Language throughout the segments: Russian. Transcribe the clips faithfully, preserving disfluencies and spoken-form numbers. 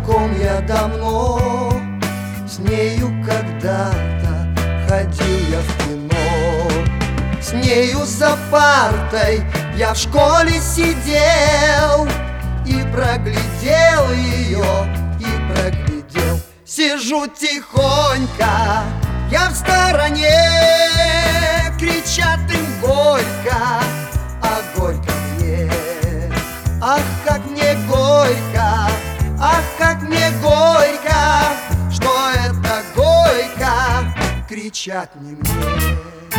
ком я давно, с нею когда-то ходил я в кино. С нею за партой я в школе сидел и проглядел ее, и проглядел. Сижу тихонько, я в стороне, кричат им горько, а горько мне. Ах, как мне горько, ах, как мне горько, что это горько, кричат не мне.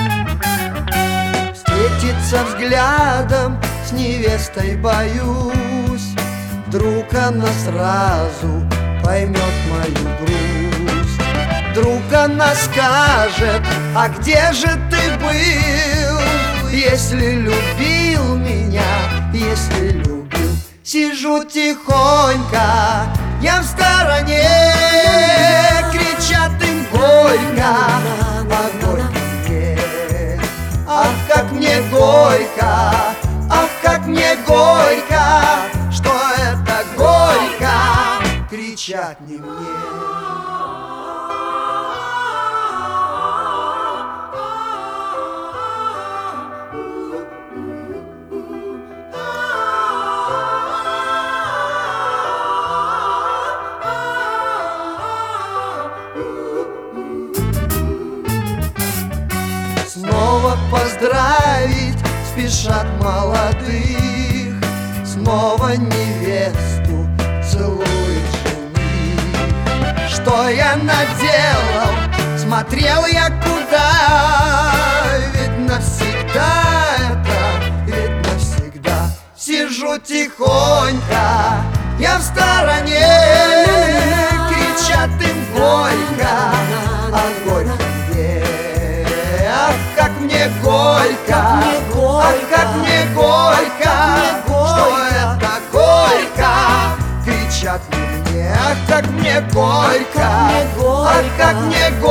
Встретиться взглядом с невестой боюсь, вдруг она сразу поймет мою грусть. Вдруг она скажет: а где же ты был, если любил меня, если любил? Сижу тихонько, я в стороне, кричат им горько, а горько мне. Ах, как мне горько, ах, как мне горько, что это горько, кричат не мне. Снова поздравить спешат молодых, снова невесту целует жених. Что я наделал, смотрел я куда, ведь навсегда это, ведь навсегда. Сижу тихонько, я в стороне, кричат им горько, а горько мне. Ах, как мне горько, ах, как мне горько, что это горько, кричат мне. Ах, как мне горько, ах, как мне горько.